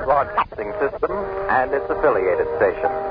Broadcasting System and its affiliated stations.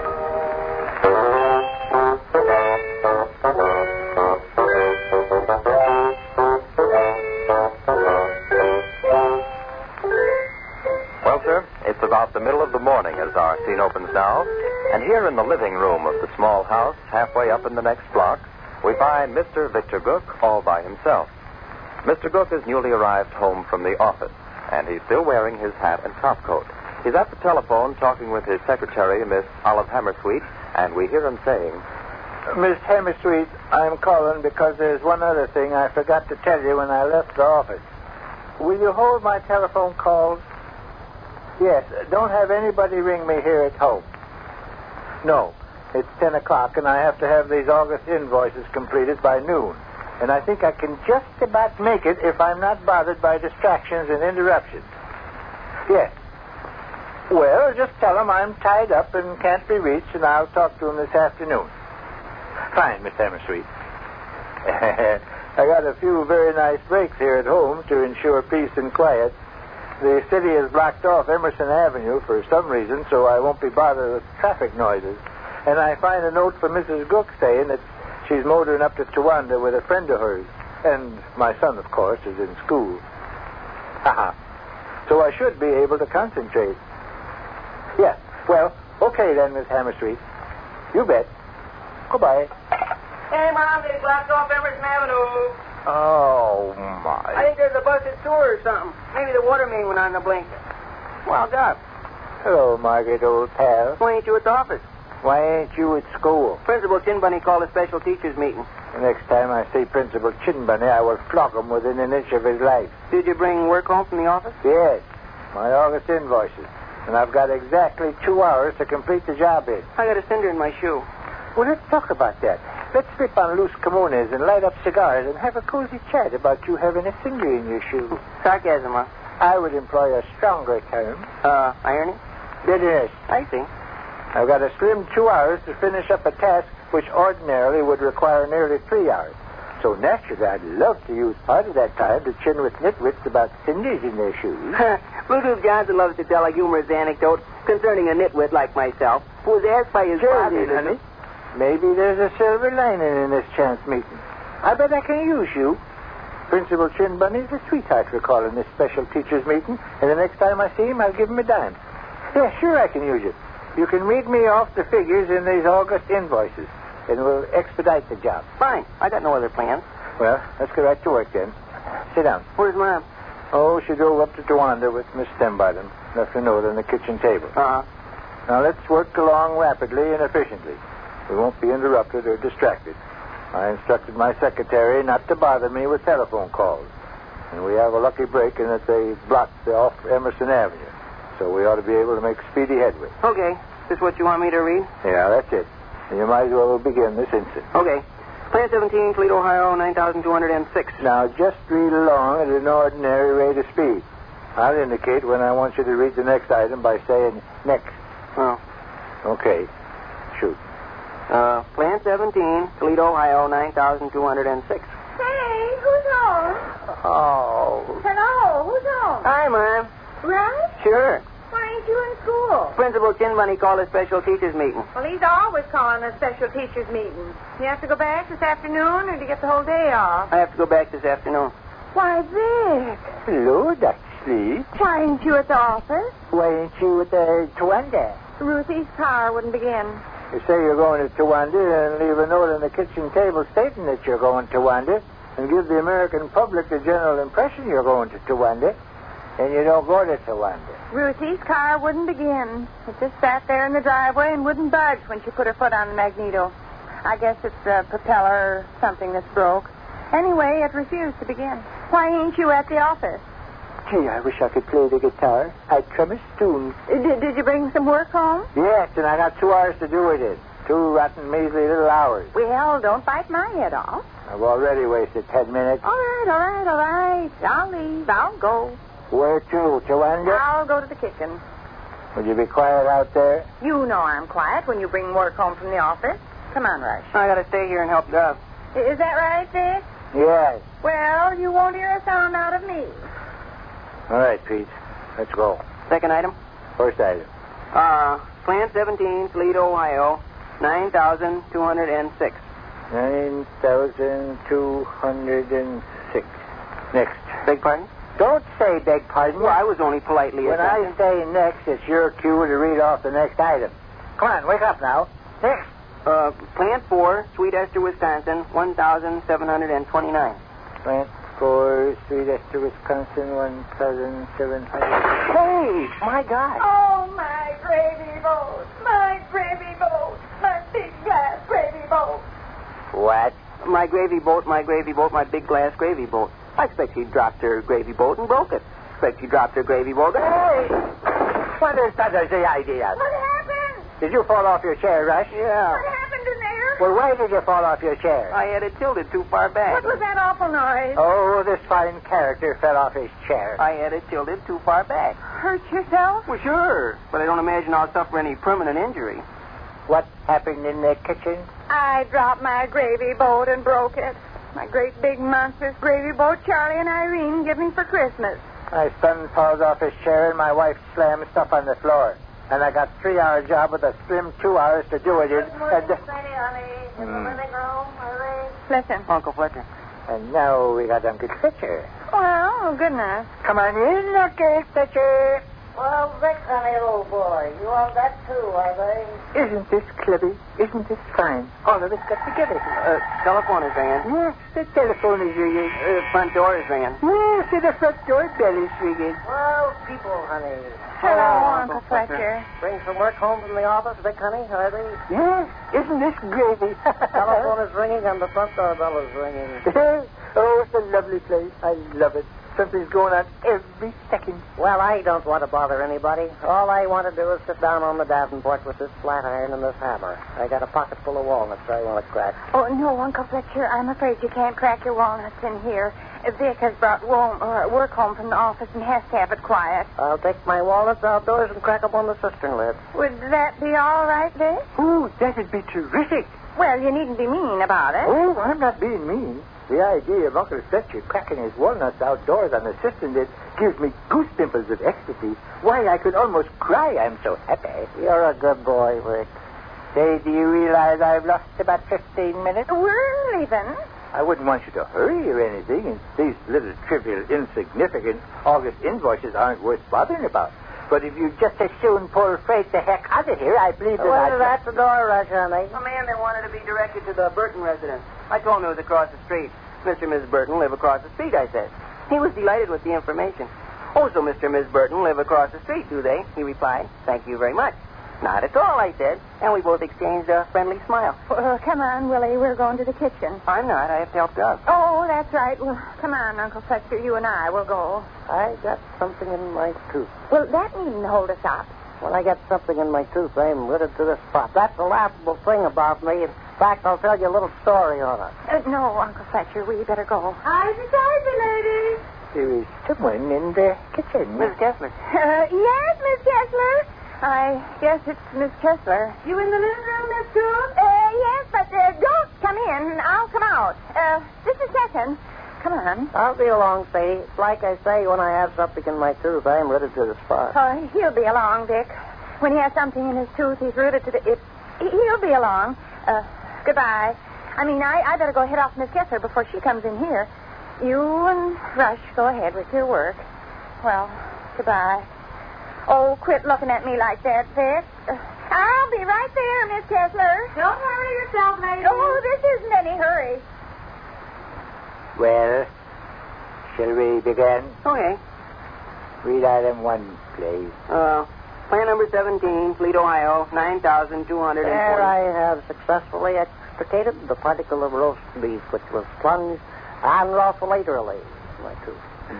Well, sir, it's about the middle of the morning as our scene opens now, and here in the living room of the small house, halfway up in the next block, we find Mr. Victor Gook all by himself. Mr. Gook is newly arrived home from the office, and he's still wearing his hat and topcoat. He's at the telephone talking with his secretary, Miss Olive Hammersweet, and we hear him saying, Miss Hammersweet, I'm calling because there's one other thing I forgot to tell you when I left the office. Will you hold my telephone calls? Yes, don't have anybody ring me here at home. No, it's 10 o'clock, and I have to have these August invoices completed by noon. And I think I can just about make it if I'm not bothered by distractions and interruptions. Yes. Well, just tell them I'm tied up and can't be reached, and I'll talk to them this afternoon. Fine, Miss Hammersweet. I got a few very nice breaks here at home to ensure peace and quiet. The city has blocked off Emerson Avenue for some reason, so I won't be bothered with traffic noises. And I find a note from Mrs. Gook saying that she's motoring up to Towanda with a friend of hers. And my son, of course, is in school. So I should be able to concentrate. Yes. Well, okay then, Miss Hammersweet. You bet. Goodbye. Hey, Mom, they blocked off Emerson Avenue. Oh, my. I think there's a busted sewer or something. Maybe the water main went on the blinker. Well, Doc. Hello, Margaret, old pal. Why ain't you at the office? Why ain't you at school? Principal Chin Bunny called a special teachers meeting. The next time I see Principal Chin Bunny, I will flog him within an inch of his life. Did you bring work home from the office? Yes, my August invoices. And I've got exactly 2 hours to complete the job in. I got a cinder in my shoe. Well, let's talk about that. Let's slip on loose kimonos and light up cigars and have a cozy chat about you having a cinder in your shoe. Sarcasm, huh? I would employ a stronger term. Ironing? Bitterness. I see. I've got a slim 2 hours to finish up a task which ordinarily would require nearly 3 hours. So naturally, I'd love to use part of that time to chin with nitwits about cinders in their shoes. Bluetooth Johnson loves to tell a humorous anecdote concerning a nitwit like myself who was asked by his father... honey. Maybe there's a silver lining in this chance meeting. I bet I can use you. Principal Chin Bunny's a sweetheart for calling this special teachers meeting, and the next time I see him, I'll give him a dime. Yeah, sure I can use you. You can read me off the figures in these August invoices, and we'll expedite the job. Fine. I got no other plans. Well, let's get right to work then. Sit down. Where's Mom? Oh, she drove up to Towanda with Miss Stembottom. Left a note on the kitchen table. Uh-huh. Now let's work along rapidly and efficiently. We won't be interrupted or distracted. I instructed my secretary not to bother me with telephone calls. And we have a lucky break in that they blocked off Emerson Avenue. So we ought to be able to make speedy headway. Okay. This what you want me to read? Yeah, that's it. And you might as well begin this instant. Okay. Plan 17, Toledo, Ohio, 9,206. Now, just read along at an ordinary rate of speed. I'll indicate when I want you to read the next item by saying next. Oh. Okay. Shoot. Plan 17, Toledo, Ohio, 9,206. Hey, who's home? Oh. Hello, who's home? Hi, Mom. Right? Sure. Why ain't you in school? Principal Chin Bunny called a special teachers meeting. Well, he's always calling a special teachers meeting. You have to go back this afternoon, or do you get the whole day off? I have to go back this afternoon. Why, Vic. Hello, Dr. Sleep. Why ain't you at the office? Why ain't you at the Towanda? Ruthie's car wouldn't begin. You say you're going to Towanda and leave a note on the kitchen table stating that you're going to Towanda and give the American public the general impression you're going to Towanda, and you don't go to Towanda. Ruthie's car wouldn't begin. It just sat there in the driveway and wouldn't budge when she put her foot on the magneto. I guess it's the propeller or something that's broke. Anyway, it refused to begin. Why ain't you at the office? Gee, I wish I could play the guitar. I'd trim a tune. Did you bring some work home? Yes, and I got 2 hours to do it in. 2 rotten, measly little hours. Well, don't bite my head off. I've already wasted 10 minutes. All right. I'll leave. I'll go. Where to, Towanda? I'll go to the kitchen. Will you be quiet out there? You know I'm quiet when you bring work home from the office. Come on, Rush. I got to stay here and help Dove. Is that right, Vic? Yes. Well, you won't hear a sound out of me. All right, Pete. Let's go. Second item? First item. Plant 17, Toledo, Ohio, 9,206. 9,206. Next. Beg pardon? Don't say beg pardon. Well, I was only politely When I say next, it's your cue to read off the next item. Come on, wake up now. Next. Plant 4, Sweet Esther, Wisconsin, 1,729. Plant 4, Sweet Esther, Wisconsin, 1,700. Hey, my God. Oh, my gravy boat. My gravy boat. My big glass gravy boat. What? My gravy boat, my big glass gravy boat. I expect she dropped her gravy boat and broke it. Expect she dropped her gravy boat. Hey! What is that as the idea? What happened? Did you fall off your chair, Rush? Yeah. What happened in there? Well, why did you fall off your chair? I had it tilted too far back. What was that awful noise? Oh, this fine character fell off his chair. I had it tilted too far back. Hurt yourself? Well, sure. But I don't imagine I'll suffer any permanent injury. What happened in the kitchen? I dropped my gravy boat and broke it. My great big monstrous gravy boat Charlie and Irene gave me for Christmas. My son falls off his chair and my wife slams stuff on the floor. And I got 3-hour job with a slim 2 hours to do it in. Listen. Uncle Fletcher. And now we got Uncle Fletcher. Well, goodness. Come on in, Uncle Fletcher. Well, Vic, honey, old boy, you all that too, are they? Isn't this clever? Isn't this fine? All of us got together. Telephone is ringing. Yes, the telephone is ringing. Front door is ringing. Yes, the front door bell is ringing. Well, people, honey. Hello, Uncle Fletcher. Bring from work home from the office, Vic, honey, are they? Yes, isn't this gravy? Telephone is ringing and the front door bell is ringing. Oh, it's a lovely place. I love it. Something's going on every second. Well, I don't want to bother anybody. All I want to do is sit down on the Davenport with this flat iron and this hammer. I got a pocket full of walnuts I want to crack. Oh, no, Uncle Fletcher, I'm afraid you can't crack your walnuts in here. Vic has brought work home from the office and has to have it quiet. I'll take my walnuts outdoors and crack them on the cistern lid. Would that be all right, Vic? Oh, that'd be terrific. Well, you needn't be mean about it. Oh, I'm not being mean. The idea of Uncle Fletcher cracking his walnuts outdoors on the cistern lid gives me goose pimples of ecstasy. Why, I could almost cry. I'm so happy. You're a good boy, Rick. Say, do you realize I've lost about 15 minutes? We're leaving. I wouldn't want you to hurry or anything, and these little trivial, insignificant August invoices aren't worth bothering about. But if you just as soon pull freight the heck out of here, I believe that Well, that's the door, Rush, honey. A man that wanted to be directed to the Burton residence. I told him it was across the street. Mr. and Miss Burton live across the street, I said. He was delighted with the information. Oh, so Mr. and Miss Burton live across the street, do they? He replied. Thank you very much. Not at all, I said. And we both exchanged a friendly smile. Well, come on, Willie. We're going to the kitchen. I'm not. I have to help Doug. Oh, that's right. Well, come on, Uncle Fletcher. You and I will go. I got something in my tooth. Well, that needn't hold us up. When I get something in my tooth, I'm rooted to this spot. That's the laughable thing about me. In fact, I'll tell you a little story on it. No, Uncle Fletcher, we better go. Hi, lady. there is someone in the kitchen. Miss Kessler. Yes, Miss Kessler. I guess it's Miss Kessler. You in the living room, Miss Gould? Yes, but don't come in. I'll come out. Just a second. Come on. I'll be along, Sadie. Like I say, when I have something in my tooth, I'm rooted to the spot. Oh, he'll be along, Dick. When he has something in his tooth, he's rooted to the... He'll be along. Goodbye. I mean, I better go head off Miss Kessler before she comes in here. You and Rush go ahead with your work. Well, goodbye. Oh, quit looking at me like that, Vic. I'll be right there, Miss Kessler. Don't hurry yourself, lady. Oh, this isn't any hurry. Well, shall we begin? Okay. Read item 1, please. Plan number 17, Fleet, Ohio, 9,240. There I have successfully extricated the particle of roast beef which was plunged unlawfully early in my tooth.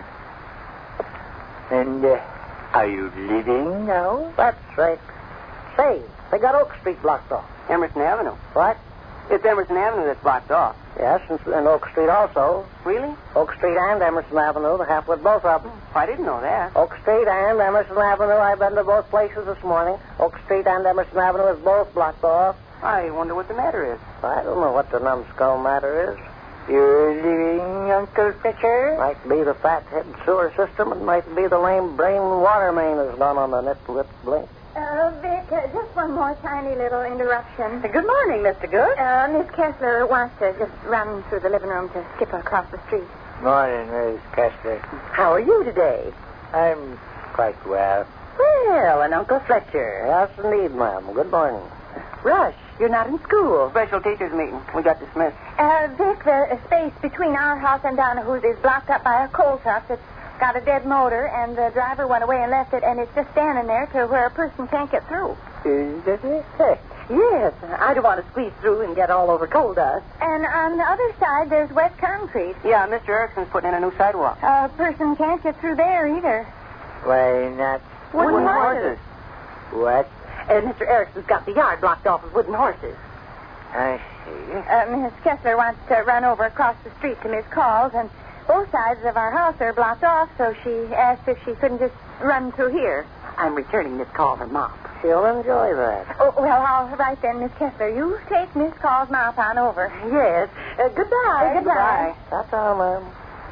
And are you leaving now? That's right. Say, they got Oak Street blocked off. Emerson Avenue. What? It's Emerson Avenue that's blocked off. Yes, and Oak Street also. Really? Oak Street and Emerson Avenue, they have with both of them. I didn't know that. Oak Street and Emerson Avenue, I've been to both places this morning. Oak Street and Emerson Avenue is both blocked off. I wonder what the matter is. I don't know what the numbskull matter is. You're leaving, Uncle Fletcher? Might be the fathead sewer system. It might be the lame brain water main that's done on the nip-lip blink. Vic, just one more tiny little interruption. Good morning, Mr. Good. Miss Kessler wants to just run through the living room to skip across the street. Morning, Miss Kessler. How are you today? I'm quite well. Well, and Uncle Fletcher. Yes, indeed, ma'am. Good morning. Rush, you're not in school. Special teachers meeting. We got dismissed. Vic, the space between our house and Donahue's is blocked up by a coal truck that's got a dead motor, and the driver went away and left it, and it's just standing there to where a person can't get through. Is that it? Yes, I don't want to squeeze through and get all over coal dust. And on the other side, there's wet concrete. Yeah, Mr. Erickson's putting in a new sidewalk. A person can't get through there either. Why not? Wooden horses. What? And Mr. Erickson's got the yard blocked off with wooden horses. I see. Miss Kessler wants to run over across the street to Miss Call's, and both sides of our house are blocked off, so she asked if she couldn't just run through here. I'm returning this call from Mom. She'll enjoy that. Oh, well, all right then, Miss Kessler. You take Miss Call's mouth on over. Yes. Goodbye. Goodbye. That's all, ma'am.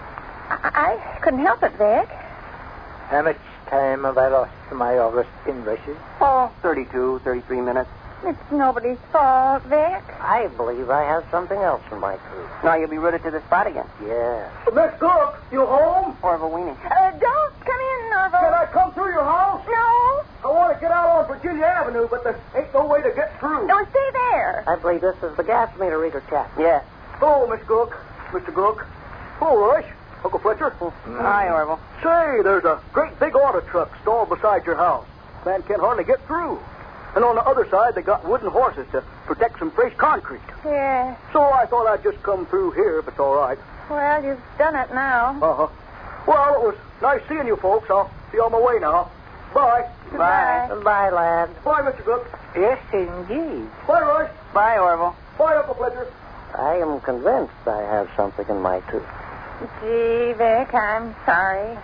I couldn't help it, Vic. How much time have I lost to my August invoices? Oh, 32, 33 minutes. It's nobody's fault, Vic. I believe I have something else in my crew. Now you'll be rooted to the spot again. Yeah. Miss Cook, you home? Orville Weenie. Don't come in, Norval. Can I come through your house? No. I want to get out on Virginia Avenue, but there ain't no way to get through. No, stay there. I believe this is the gas meter reader chap. Yes. Oh, Miss Cook, Mr. Cook. Oh, Rush, Uncle Fletcher. Hi, Orville. Say, there's a great big auto truck stalled beside your house. Man can't hardly get through. And on the other side, they got wooden horses to protect some fresh concrete. Yeah. So I thought I'd just come through here if it's all right. Well, you've done it now. Uh-huh. Well, it was nice seeing you folks. I'll be on my way now. Bye. Bye. Goodbye, lad. Bye, Mr. Cook. Yes, indeed. Bye, Rush. Bye, Orville. Bye, Uncle Fletcher. I am convinced I have something in my tooth. Gee, Vic, I'm sorry.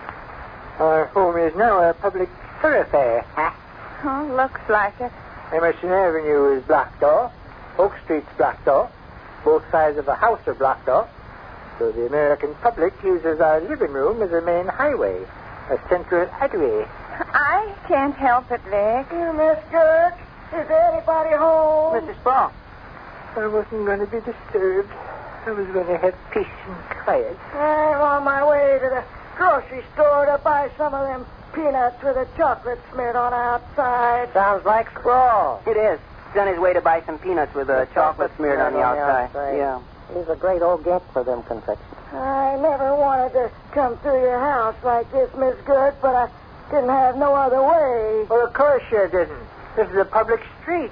Our home is now a public thoroughfare. Oh, looks like it. Emerson Avenue is blocked off. Oak Street's blocked off. Both sides of the house are blocked off. So the American public uses our living room as a main highway, a central artery. I can't help it, Vic. Miss Good, is there anybody home? Mr. Sproul. I wasn't going to be disturbed. I was going to have peace and quiet. I'm on my way to the grocery store to buy some of them peanuts with a chocolate smeared on the outside. Sounds like Sproul. It is. He's on his way to buy some peanuts with a chocolate smeared on the outside. Yeah. He's a great old get for them confections. I never wanted to come through your house like this, Miss Good, but I didn't have no other way. Well, of course you didn't. This is a public street.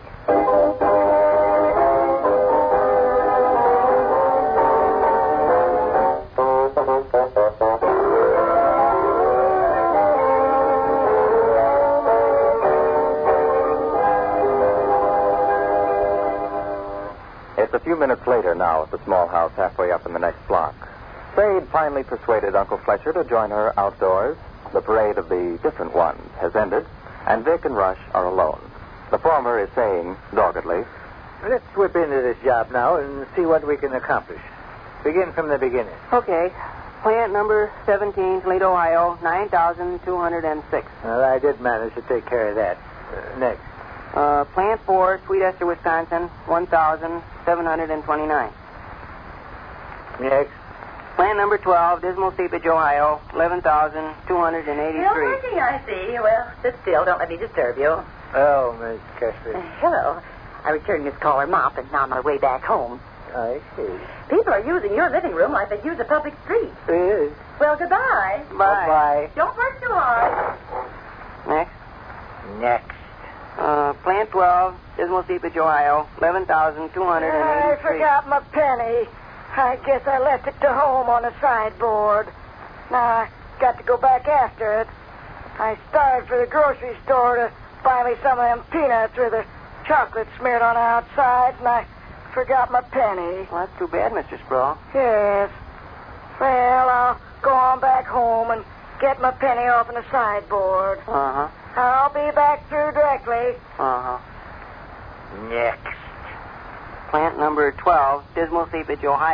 It's a few minutes later now at the small house halfway up in the next block. Spade finally persuaded Uncle Fletcher to join her outdoors. The parade of the different ones has ended, and Vic and Rush are alone. The former is saying, doggedly, Let's whip into this job now and see what we can accomplish. Begin from the beginning. Okay. Plant number 17, Toledo, Ohio, 9,206. Well, I did manage to take care of that. Next. Plant 4, Sweet Esther, Wisconsin, 1,729. Next. Plant number 12, Dismal Seepage, Ohio, 11,283. I see. Well, sit still. Don't let me disturb you. Oh, Miss Kessler. Hello. I returned this caller mop, and now I'm on my way back home. I see. People are using your living room like they use a public street. Yes. Well, goodbye. Bye. Bye. Don't work too hard. Next. Next. Plant 12, Dismal Seepage, Ohio, 11,283. I forgot my penny. I guess I left it to home on the sideboard. Now I got to go back after it. I started for the grocery store to buy me some of them peanuts with the chocolate smeared on the outside, and I forgot my penny. Well, that's too bad, Mr. Sproul. Yes. Well, I'll go on back home and get my penny off on the sideboard. Uh-huh. I'll be back through directly. Uh-huh. Next. Plant number 12, Dismal Seepage, Ohio,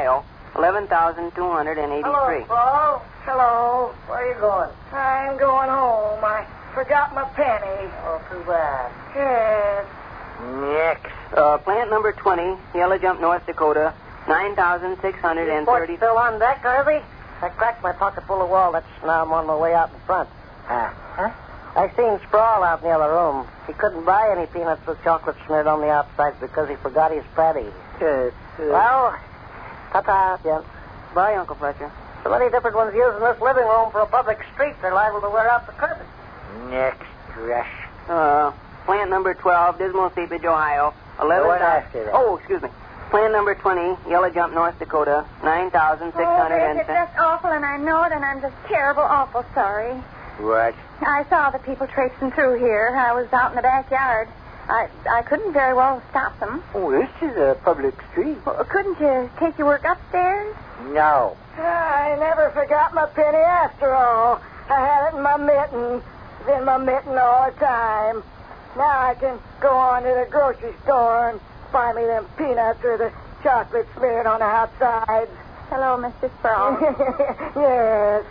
$11,283. Hello, Paul. Hello. Where are you going? I'm going home. I forgot my penny. Oh, too bad. Yes. Next. Plant number 20, Yellow Jump, North Dakota, $9,633. Report's still on deck, Harvey? I cracked my pocket full of walnuts. Now I'm on my way out in front. Huh? I seen Sproul out in the other room. He couldn't buy any peanuts with chocolate smeared on the outside because he forgot his patty. Well, ta-ta, gents. Bye, Uncle Fletcher. So many different ones using this living room for a public street, they're liable to wear out the carpet. Next, Rush. Plant number 12, Dismal Seepage, Ohio, Oh, excuse me. Plant number 20, Yellow Jump, North Dakota, $9,600. Oh, it's just awful, and I know it, and I'm just terrible, awful sorry. What? I saw the people traipsing through here. I was out in the backyard. I couldn't very well stop them. Oh, this is a public street. Well, couldn't you take your work upstairs? No. I never forgot my penny after all. I had it in my mitten. It's in my mitten all the time. Now I can go on to the grocery store and buy me them peanuts or the chocolate smeared on the outside. Hello, Mr. Sproul. Yes.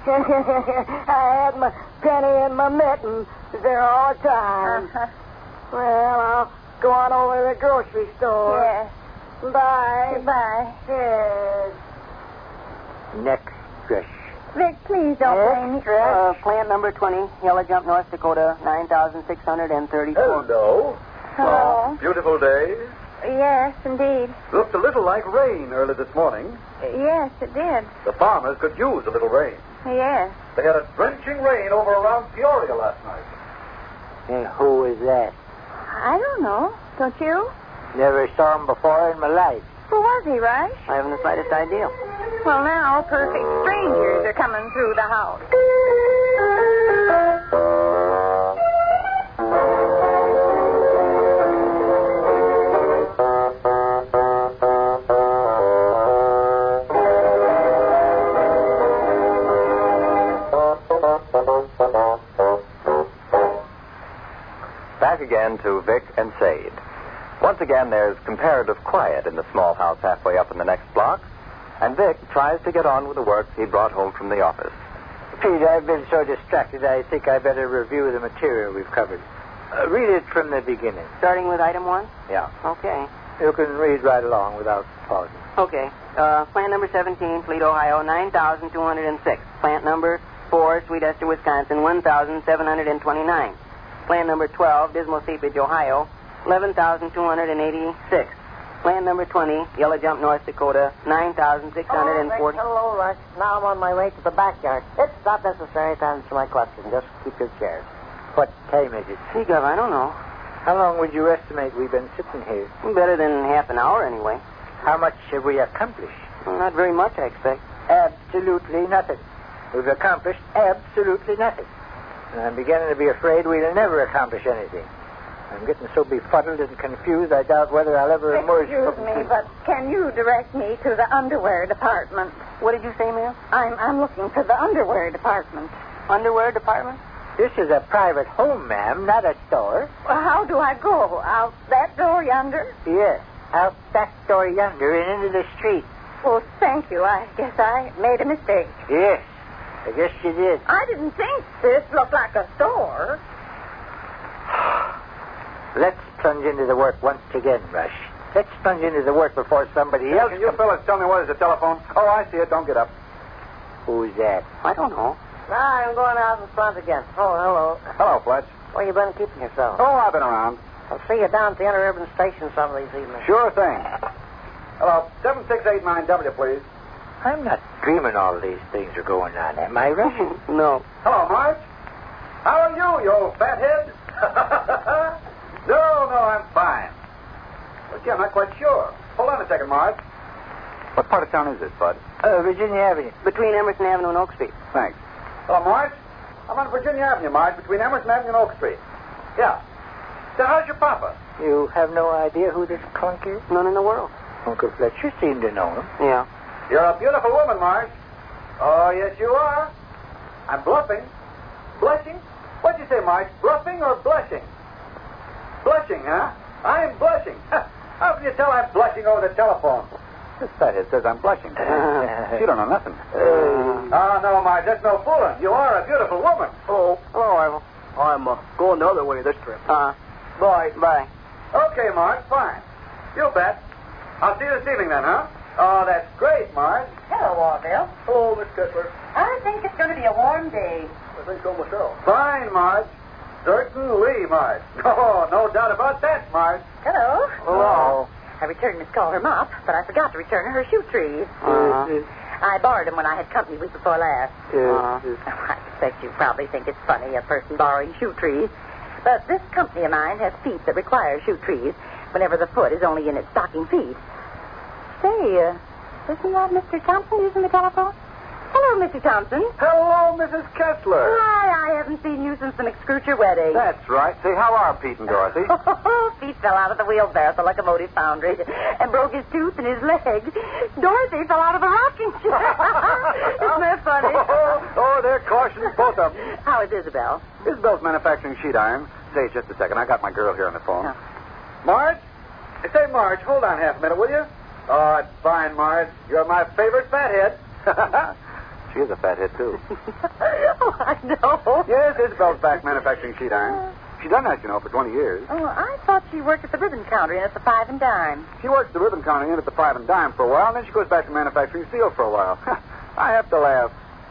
I had my penny in my mitten. It's there all the time. Uh-huh. Well, I'll go on over to the grocery store. Yes. Bye. Goodbye. Yes. Next, Rush. Vic, please don't blame me. Plant number 20, Yellow Jump, North Dakota, $9,634. Hello. Hello. Beautiful day. Yes, indeed. Looked a little like rain early this morning. Yes, it did. The farmers could use a little rain. Yes. They had a drenching rain over around Peoria last night. And who is that? I don't know. Don't you? Never saw him before in my life. Who was he, Rush? I haven't the slightest idea. Well, now perfect strangers are coming through the house. Back again to Vic and Sade. Once again, there's comparative quiet in the small house halfway up in the next block, and Vic tries to get on with the work he brought home from the office. Pete, I've been so distracted, I think I better review the material we've covered. Read it from the beginning. Starting with item 1? Yeah. Okay. You can read right along without pausing. Okay. Plant number 17, Fleet, Ohio, 9,206. Plant number 4, Sweet Esther, Wisconsin, 1,729. Plant number 12, Dismal Seepage, Ohio, 11,286. Plant number 20, Yellow Jump, North Dakota, 9,640. Hello, Rush. Now I'm on my way to the backyard. It's not necessary to answer my question. Just keep your chairs. What time is it? Gee, Gov, I don't know. How long would you estimate we've been sitting here? Better than half an hour, anyway. How much have we accomplished? Well, not very much, I expect. Absolutely nothing. We've accomplished absolutely nothing. And I'm beginning to be afraid we'll never accomplish anything. I'm getting so befuddled and confused, I doubt whether I'll ever emerge Excuse from... me, but can you direct me to the underwear department? What did you say, ma'am? I'm looking for the underwear department. Underwear department? This is a private home, ma'am, not a store. Well, how do I go? Out that door yonder? Yes, out that door yonder and into the street. Well, thank you. I guess I made a mistake. Yes, I guess you did. I didn't think this looked like a store. Let's plunge into the work once again, Rush. Let's plunge into the work before somebody else... Can you fellas tell me what is the telephone? Oh, I see it. Don't get up. Who's that? I don't know. I'm going out in front again. Oh, hello. Hello, Fletch. Where you been keeping yourself? Oh, I've been around. I'll see you down at the interurban station some of these evenings. Sure thing. Hello, 7689W, please. I'm not dreaming all these things are going on, am I, Rush? No. Hello, Marge. How are you old fathead? No, I'm fine. Well, gee, I'm not quite sure. Hold on a second, Marge. What part of town is this, Bud? Virginia Avenue. Between Emerson Avenue and Oak Street. Thanks. Hello, Marge. I'm on Virginia Avenue, Marge, between Emerson Avenue and Oak Street. Yeah. So how's your papa? You have no idea who this clunk is? None in the world. Uncle Fletcher seemed to know him. Yeah. You're a beautiful woman, Marge. Oh, yes, you are. I'm bluffing. Blushing? What'd you say, Marge? Bluffing or blushing? Blushing, huh? I'm blushing. How can you tell I'm blushing over the telephone? This fathead says I'm blushing. You don't know nothing. Oh, no, Marge, that's no fooling. You are a beautiful woman. Oh, hello, Ivel. I'm going the other way this trip. Bye. Bye. Okay, Marge, fine. You bet. I'll see you this evening then, huh? Oh, that's great, Marge. Hello, Orville. Hello, Miss Kessler. I think it's going to be a warm day. I think so myself. Fine, Marge. Certainly, Marge. Oh, no doubt about that, Marge. Hello. Hello. I returned Miss Calder mop, but I forgot to return her shoe trees. I borrowed them when I had company week before last. I expect you probably think it's funny, a person borrowing shoe trees. But this company of mine has feet that require shoe trees whenever the foot is only in its stocking feet. Say, isn't that Mr. Thompson using the telephone? Hello, Mr. Thompson. Hello, Mrs. Kessler. Why, I haven't seen you since the McScroocher wedding. That's right. Say, how are Pete and Dorothy? Pete fell out of the wheelbarrow at the locomotive foundry and broke his tooth in his leg. Dorothy fell out of the rocking chair. Isn't that funny? Oh, they're cautious, both of them. How is Isabel? Isabel's manufacturing sheet iron. Say, just a second. I got my girl here on the phone. Marge? Say, Marge, hold on half a minute, will you? Oh, it's fine, Marge. You're my favorite fathead. She is a fathead, too. Oh, I know. Yes, Isabel's back manufacturing sheet iron. She's done that, you know, for 20 years. Oh, I thought she worked at the ribbon counter and at the 5 and dime. She works the ribbon counter in at the 5 and dime for a while, and then she goes back to manufacturing steel for a while. I have to laugh.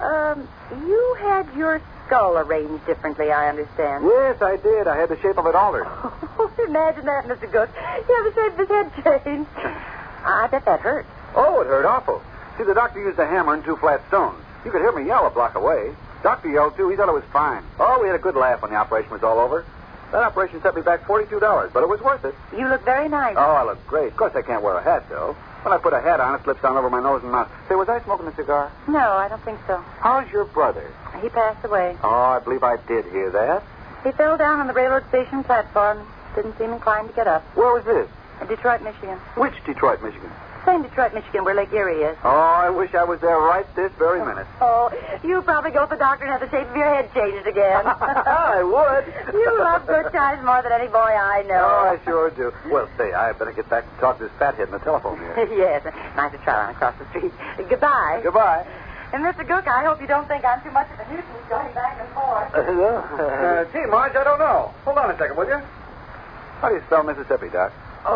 You had your skull arranged differently, I understand. Yes, I did. I had the shape of it altered. Imagine that, Mr. Good. You have the shape of his head changed. I bet that hurt. Oh, it hurt awful. See, the doctor used a hammer and 2 flat stones. You could hear me yell a block away. Doctor yelled, too. He thought it was fine. Oh, we had a good laugh when the operation was all over. That operation set me back $42, but it was worth it. You look very nice. Oh, I look great. Of course, I can't wear a hat, though. When I put a hat on, it slips down over my nose and mouth. Say, was I smoking a cigar? No, I don't think so. How's your brother? He passed away. Oh, I believe I did hear that. He fell down on the railroad station platform. Didn't seem inclined to get up. Where was this? In Detroit, Michigan. Which Detroit, Michigan? Same Detroit, Michigan, where Lake Erie is. Oh, I wish I was there right this very minute. Oh, you probably go to the doctor and have the shape of your head changed again. I would. You love good times more than any boy I know. Oh, I sure do. Well, say, I better get back and talk to this fathead on the telephone here. Yes, nice to try on across the street. Goodbye. Goodbye. And Mr. Gook, I hope you don't think I'm too much of a nuisance going back and forth. Gee, Marge, I don't know. Hold on a second, will you? How do you spell Mississippi, Doc?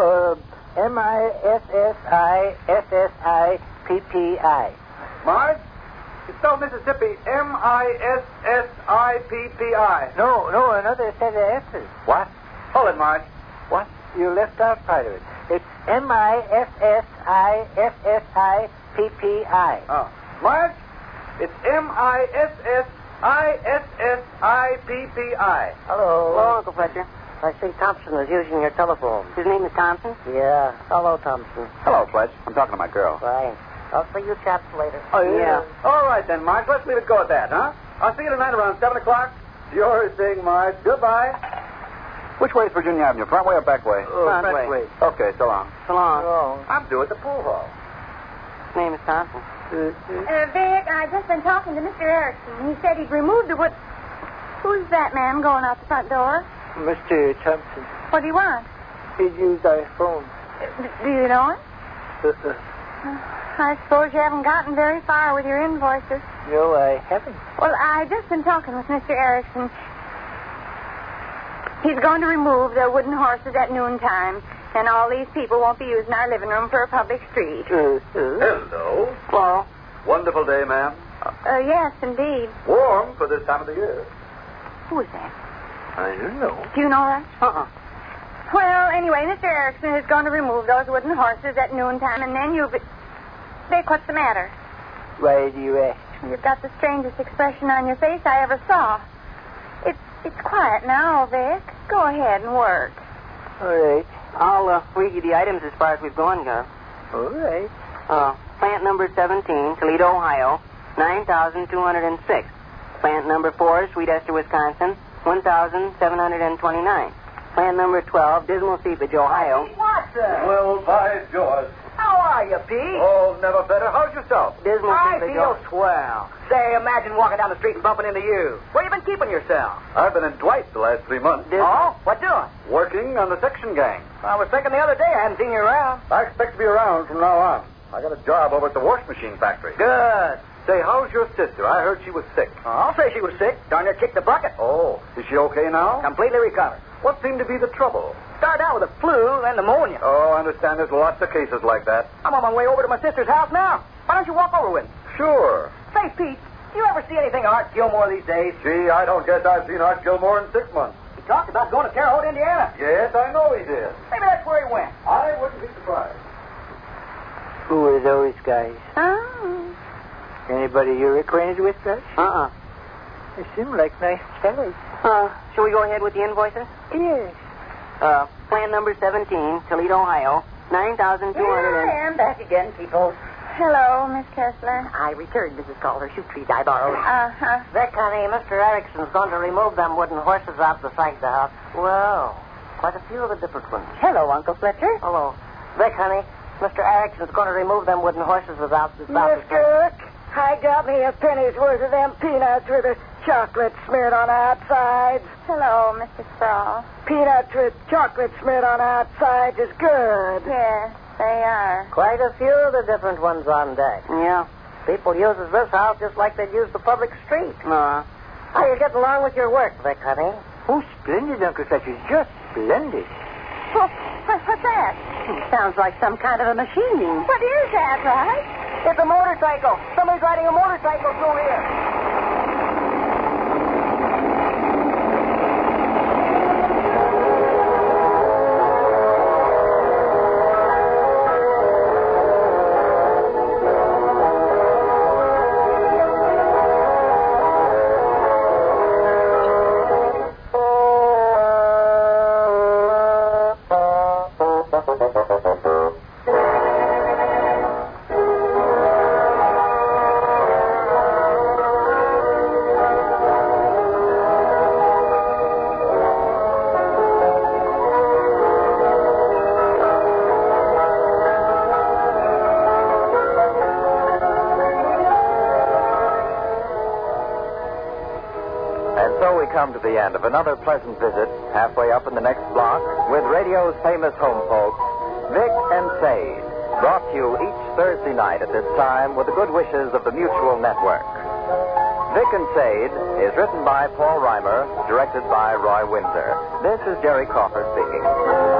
Mississippi. Marge? You spell Mississippi Mississippi. No, another set of S's. What? Hold it, Marge. What? You left out part of it. It's Mississippi. Oh. Marge? It's Mississippi. Hello, Uncle Fletcher. I see Thompson was using your telephone. His name is Thompson? Yeah. Hello, Thompson. Hello, Fletch. I'm talking to my girl. Right. I'll see you chaps later. Oh, yeah. All right, then, Marge. Let's leave it go at that, huh? I'll see you tonight around 7 o'clock. Sure thing, Marge. Goodbye. Which way is Virginia Avenue? Front way or back way? Front way. Okay, so long. So long. I'm due at the pool hall. His name is Thompson. Vic, I've just been talking to Mr. Erickson. He said he'd removed the wood. Who's that man going out the front door? Mr. Thompson. What do you want? He used our phone. Do you know him? I suppose you haven't gotten very far with your invoices. No, I haven't. Well, I've just been talking with Mr. Erickson. He's going to remove the wooden horses at noontime, and all these people won't be using our living room for a public street. Hello. Well, Wonderful day, ma'am. yes, indeed. Warm for this time of the year. Who is that? I don't know. Do you know that? Well, anyway, Mr. Erickson is going to remove those wooden horses at noontime, and then Vic, what's the matter? Why do you ask? You've got the strangest expression on your face I ever saw. It's quiet now, Vic. Go ahead and work. All right. I'll read you the items as far as we've gone, Gar. All right. Plant number 17, Toledo, Ohio, 9,206. Plant number 4, Sweet Esther, Wisconsin, 1,729. Plant number 12, Dismal Seepage, Ohio. Watson. Well, by George. How are you, Pete? Oh, never better. How's yourself? Dismal Seepage. swell. Say, imagine walking down the street and bumping into you. Where you been keeping yourself? I've been in Dwight the last 3 months. Oh? What doing? Working on the section gang. I was thinking the other day I hadn't seen you around. I expect to be around from now on. I got a job over at the wash machine factory. Good. Say, how's your sister? I heard she was sick. I'll say she was sick. Darn near kicked the bucket. Oh, is she okay now? Completely recovered. What seemed to be the trouble? Started out with a flu, then pneumonia. Oh, I understand there's lots of cases like that. I'm on my way over to my sister's house now. Why don't you walk over with me? Sure. Say, Pete, do you ever see anything of Art Gilmore these days? Gee, I don't guess I've seen Art Gilmore in 6 months. He talked about going to Terre Haute, Indiana. Yes, I know he did. Maybe that's where he went. I wouldn't be surprised. Who are those guys? Oh. Anybody you're acquainted with, Rush? Uh-uh. They seem like nice fellows. Shall we go ahead with the invoices? Yes. Plan number 17, Toledo, Ohio. 9,200 Here I am back again, people. Hello, Miss Kessler. I returned Mrs. Calder's shoe trees I borrowed. Uh-huh. Vic, honey, Mr. Erickson's going to remove them wooden horses out the side of the house. Well, quite a few of the different ones. Hello, Uncle Fletcher. Hello. Vic, honey, Mr. Erickson's going to remove them wooden horses without the Miss Cook, I got me a penny's worth of them peanuts with a chocolate smeared on the outside. Hello, Mr. Sproul. Peanuts with chocolate smeared on the outside is good. Yes, they are. Quite a few of the different ones on deck. Yeah. People uses this house just like they'd use the public street. How you getting along with your work, Vic, honey? Oh, splendid, Uncle Fletcher. Just splendid. What's that? Sounds like some kind of a machine. What is that, right? It's a motorcycle. Somebody's riding a motorcycle through here. Come to the end of another pleasant visit halfway up in the next block with radio's famous home folks, Vic and Sade, brought to you each Thursday night at this time with the good wishes of the Mutual Network. Vic and Sade is written by Paul Reimer, directed by Roy Windsor. This is Jerry Crawford speaking.